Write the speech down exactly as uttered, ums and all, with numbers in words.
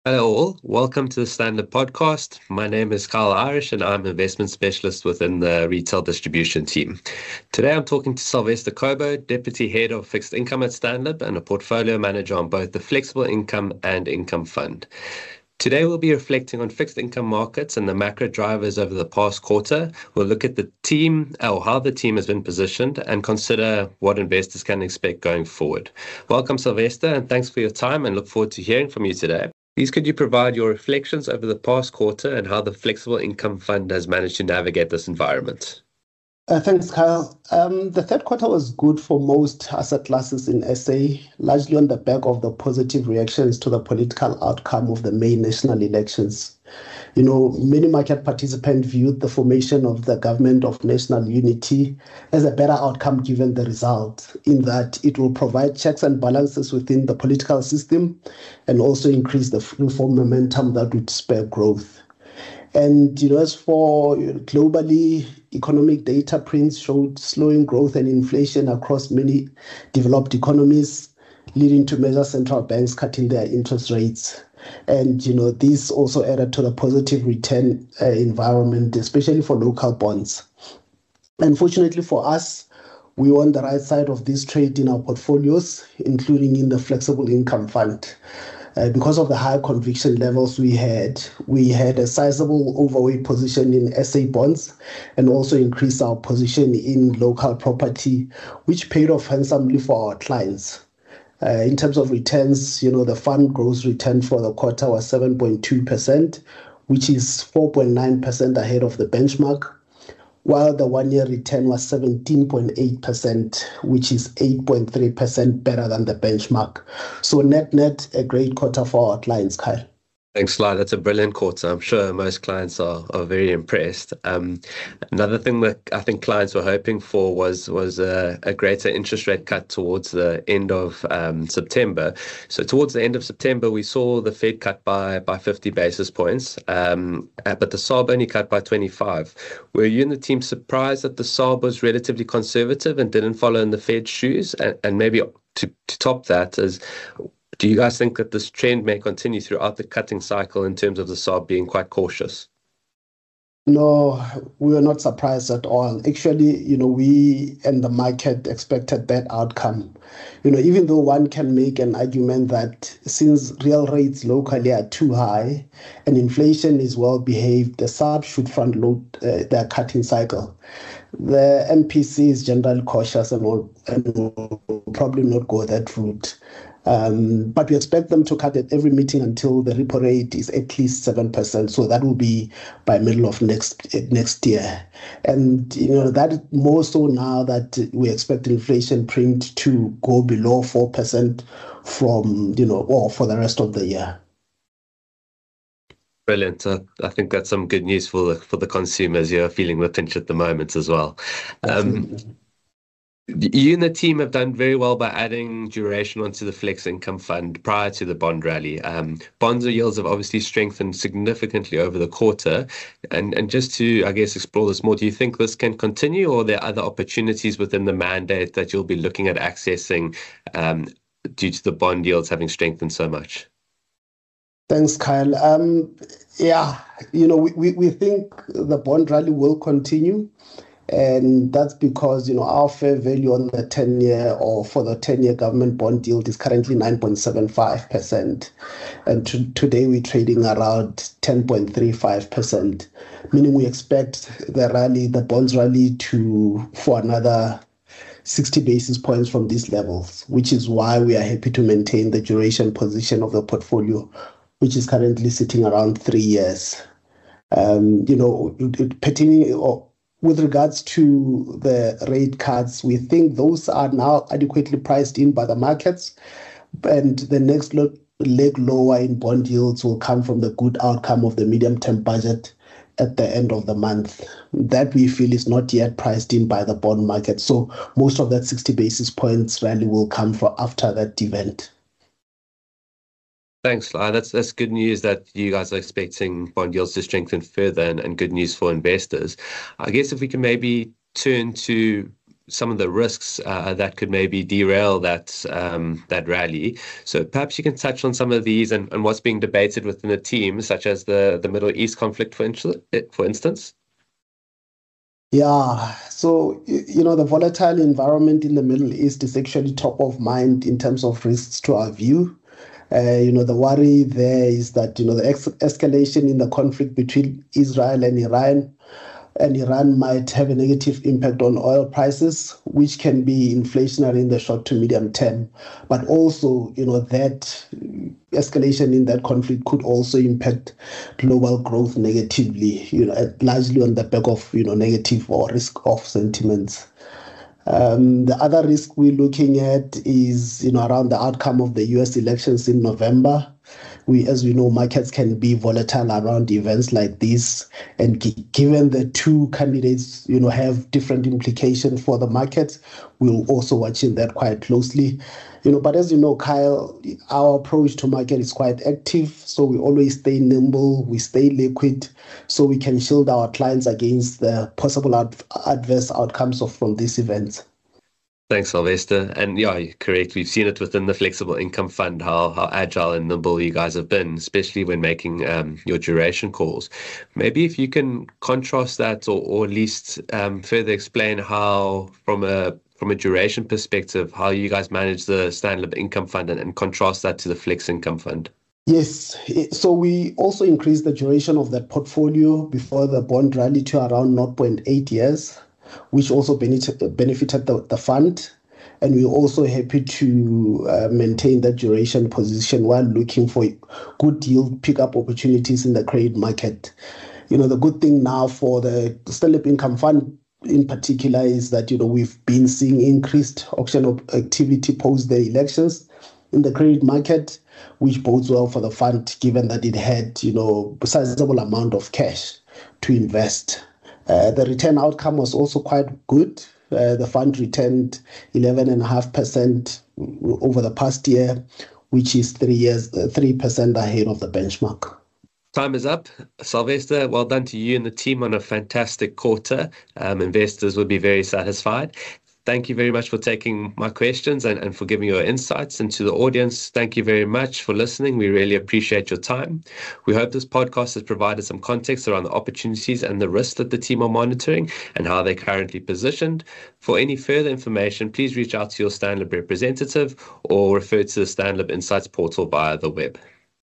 Hello all, welcome to the Standard Podcast. My name is Kyle Irish and I'm an investment specialist within the retail distribution team. Today I'm talking to Sylvester Cobo, Deputy Head of Fixed Income at Standard and a portfolio manager on both the Flexible Income and Income Fund. Today we'll be reflecting on fixed income markets and the macro drivers over the past quarter. We'll look at the team, or how the team has been positioned, and consider what investors can expect going forward. Welcome, Sylvester, and thanks for your time and look forward to hearing from you today. Please could you provide your reflections over the past quarter and how the Flexible Income Fund has managed to navigate this environment? Uh, thanks, Kyle. Um, the third quarter was good for most asset classes in S A, largely on the back of the positive reactions to the political outcome of the May national elections. You know, many market participants viewed the formation of the Government of National Unity as a better outcome given the result, in that it will provide checks and balances within the political system and also increase the reform momentum that would spur growth. And you know, as for globally, economic data prints showed slowing growth and inflation across many developed economies, leading to major central banks cutting their interest rates. And you know, this also added to the positive return uh, environment, especially for local bonds. Unfortunately for us, we were on the right side of this trade in our portfolios, including in the Flexible Income Fund. Uh, because of the high conviction levels we had, we had a sizable overweight position in S A bonds and also increased our position in local property, which paid off handsomely for our clients. Uh, in terms of returns, you know, the fund gross return for the quarter was seven point two percent, which is four point nine percent ahead of the benchmark, while the one-year return was seventeen point eight percent, which is eight point three percent better than the benchmark. So net-net, a great quarter for our clients, Kyle. Thanks, Lyle. That's a brilliant quarter. I'm sure most clients are, are very impressed. Um, another thing that I think clients were hoping for was was a, a greater interest rate cut towards the end of um, September. So towards the end of September, we saw the Fed cut by by fifty basis points, um, uh, but the S A R B only cut by twenty-five. Were you and the team surprised that the S A R B was relatively conservative and didn't follow in the Fed's shoes? And, and maybe to, to top that is, do you guys think that this trend may continue throughout the cutting cycle in terms of the S A R B being quite cautious? No, we were not surprised at all. Actually, you know, we and the market expected that outcome. You know, even though one can make an argument that since real rates locally are too high and inflation is well behaved, the S A R B should front load uh, their cutting cycle. The M P C is generally cautious and will, and will probably not go that route. Um, but we expect them to cut at every meeting until the repo rate is at least seven percent. So that will be by middle of next next year. And, you know, that is more so now that we expect inflation print to go below four percent from, you know, or for the rest of the year. Brilliant. Uh, I think that's some good news for the, for the consumers. You're feeling the pinch at the moment as well. Um, You and the team have done very well by adding duration onto the Flex Income Fund prior to the bond rally. Um, bonds yields have obviously strengthened significantly over the quarter. And, and just to, I guess, explore this more, do you think this can continue, or are there other opportunities within the mandate that you'll be looking at accessing um, due to the bond yields having strengthened so much? Thanks, Kyle. Um, yeah, you know, we, we, we think the bond rally will continue. And that's because, you know, our fair value on the ten-year or for the ten-year government bond yield is currently nine point seven five percent. And to, today we're trading around ten point three five percent, meaning we expect the rally, the bonds rally to, for another sixty basis points from these levels, which is why we are happy to maintain the duration position of the portfolio, which is currently sitting around three years. Um, you know, pertaining or with regards to the rate cuts, we think those are now adequately priced in by the markets, and the next leg lower in bond yields will come from the good outcome of the medium-term budget at the end of the month. That we feel is not yet priced in by the bond market. So most of that sixty basis points rally will come for after that event. Thanks, Lai. That's that's good news that you guys are expecting bond yields to strengthen further, and, and good news for investors. I guess if we can maybe turn to some of the risks uh, that could maybe derail that um, that rally. So perhaps you can touch on some of these and, and what's being debated within the team, such as the, the Middle East conflict, for, for instance. Yeah, so you know the volatile environment in the Middle East is actually top of mind in terms of risks to our view. Uh, you know the worry there is that you know the ex- escalation in the conflict between Israel and Iran and Iran might have a negative impact on oil prices, which can be inflationary in the short to medium term. But also, you know, that escalation in that conflict could also impact global growth negatively, you know, largely on the back of, you know, negative or risk-off sentiments. Um, the other risk we're looking at is, you know, around the outcome of the U S elections in November. We, as we know, markets can be volatile around events like this, and g- given the two candidates, you know, have different implications for the market, we'll also watching that quite closely. You know, but as you know, Kyle, our approach to market is quite active, so we always stay nimble, we stay liquid, so we can shield our clients against the possible ad- adverse outcomes of from these events. Thanks, Sylvester. And yeah, you're correct. We've seen it within the Flexible Income Fund, how how agile and nimble you guys have been, especially when making um, your duration calls. Maybe if you can contrast that, or, or at least um, further explain how, from a from a duration perspective, how you guys manage the Standard Income Fund, and, and contrast that to the Flex Income Fund. Yes, so we also increased the duration of that portfolio before the bond rally to around zero point eight years, which also benefited, benefited the, the fund. And we're also happy to uh, maintain that duration position while looking for good yield pickup opportunities in the credit market. You know, the good thing now for the Standard Income Fund in particular is that, you know, we've been seeing increased auction activity post the elections in the credit market, which bodes well for the fund, given that it had, you know, a sizable amount of cash to invest. Uh, the return outcome was also quite good. Uh, the fund returned eleven point five percent over the past year, which is three years, uh, three percent ahead of the benchmark. Time is up. Sylvester, well done to you and the team on a fantastic quarter. Um, investors would be very satisfied. Thank you very much for taking my questions and, and for giving your insights. And to the audience, thank you very much for listening. We really appreciate your time. We hope this podcast has provided some context around the opportunities and the risks that the team are monitoring and how they're currently positioned. For any further information, please reach out to your Stanlib representative or refer to the Stanlib Insights portal via the web.